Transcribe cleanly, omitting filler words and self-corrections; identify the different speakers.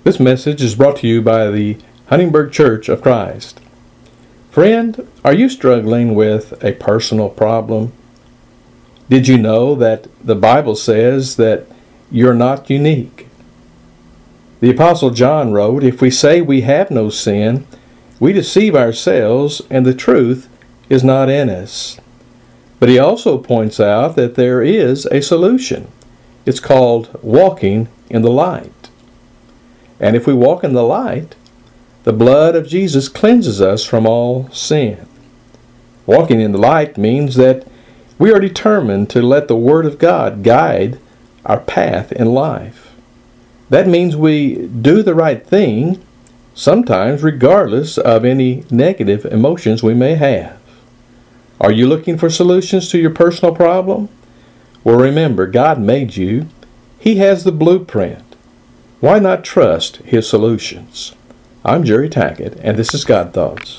Speaker 1: This message is brought to you by the Huntingburg Church of Christ. Friend, are you struggling with a personal problem? Did you know that the Bible says that you're not unique? The Apostle John wrote, "If we say we have no sin, we deceive ourselves, and the truth is not in us." But he also points out that there is a solution. It's called walking in the light. And if we walk in the light, the blood of Jesus cleanses us from all sin. Walking in the light means that we are determined to let the Word of God guide our path in life. That means we do the right thing, sometimes regardless of any negative emotions we may have. Are you looking for solutions to your personal problem? Well, remember, God made you. He has the blueprint. Why not trust His solutions? I'm Jerry Tackett, and this is God Thoughts.